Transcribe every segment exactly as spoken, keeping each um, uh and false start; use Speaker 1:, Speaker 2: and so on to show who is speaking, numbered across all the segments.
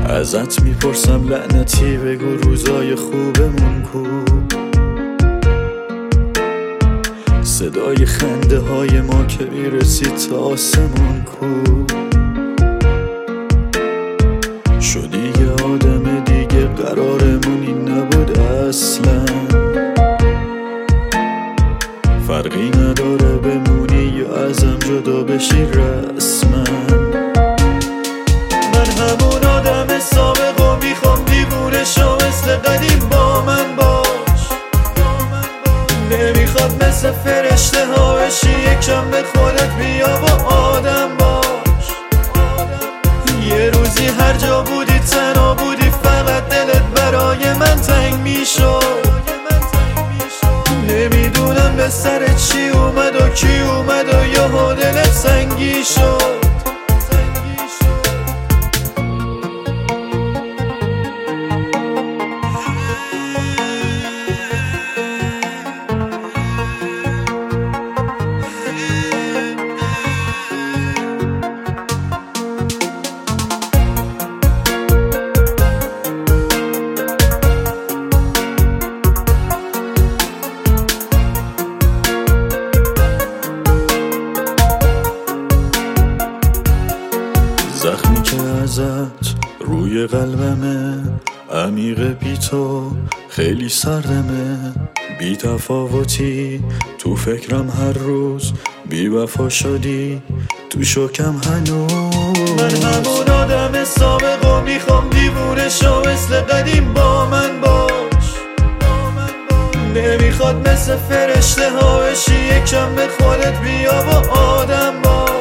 Speaker 1: ازت میپرسم لعنتی بگو روزای خوبمون کو، صدای خنده های ما که میرسید تا آسمون کو. شدی یه آدم دیگه قرارمون این نبود اصلا، فرقی نداره بمونی یا ازم جدا بشی رسما. من همون آدم سابق و میخوام دیوونه شو مثل قدیم با من باش، نمیخواد مثل فرشته ها بشی یکم به خودت بیا و آدم باش. یه روزی هر جا بودی تنها بودی فقط دلت برای من تنگ میشد، نمیدونم به سر چی اومد و کی اومد و یهو دلت سنگی شد. زخمی که ازت روی قلبمه عمیق بی تو خیلی سردمه، بی تفاوتی تو فکرم هر روز، بی وفا شدی تو شکم هنوز. من همون آدم سابق و میخوام دیوونه شو مثل قدیم با من باش، نمیخواد مثل فرشته ها بشی یکم به خودت بیا و آدم باش.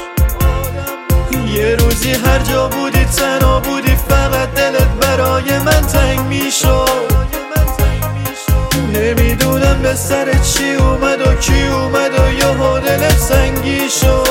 Speaker 1: یه روزی هر جا بودی تنها بودی فقط دلت برای من تنگ میشد، نمیدونم به سر چی اومد و کی اومد و یهو دلت سنگی شد.